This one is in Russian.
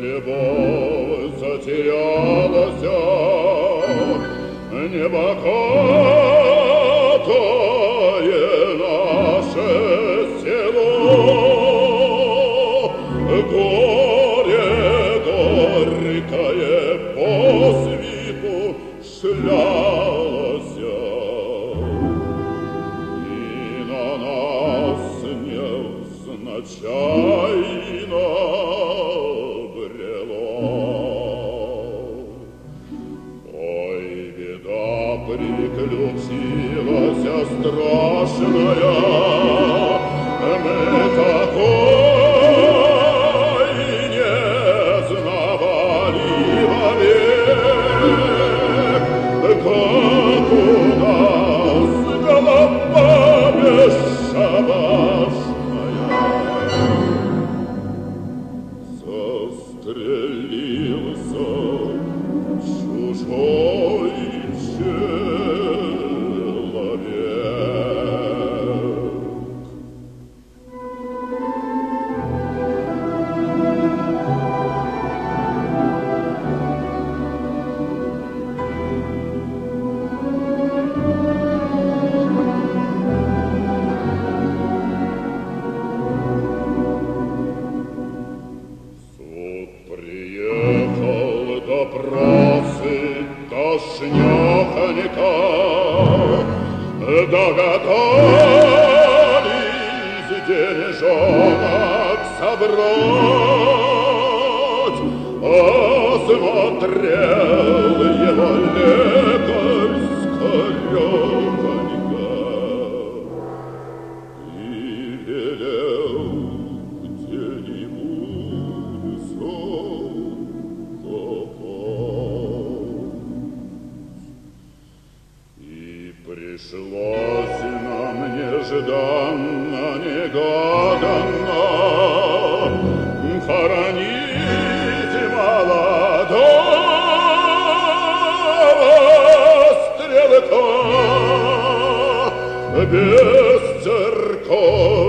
любовь затерялась, небогатое наше село. Горе горькое по свету шлялось, и на нас невзначайно брело. Ой, беда приключилась страшная, мы такой не знавали вовек, как у нас голова бесшабашная. Застрелился чужой человек. Суд приехал допросы тошнёхонько, догадались деньжонок собрать, осмотрел его лекарь скорёхонько и велел где-нибудь закопать. И пришлось нам нежданно-негаданно хоронить молодого стрелка без церковь.